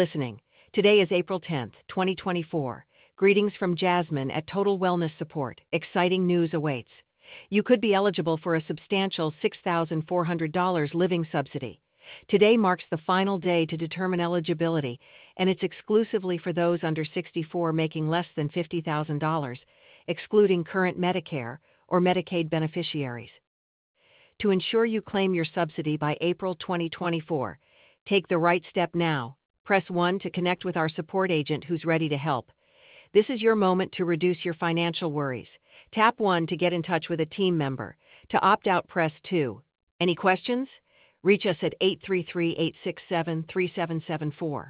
Listening. Today is April 10th, 2024. Greetings from Jasmine at Total Wellness Support. Exciting news awaits. You could be eligible for a substantial $6,400 living subsidy. Today marks the final day to determine eligibility, and it's exclusively for those under 64 making less than $50,000, excluding current Medicare or Medicaid beneficiaries. To ensure you claim your subsidy by April 2024, take the right step now. Press 1 to connect with our support agent who's ready to help. This is your moment to reduce your financial worries. Tap 1 to get in touch with a team member. To opt out, press 2. Any questions? Reach us at 833-867-3774.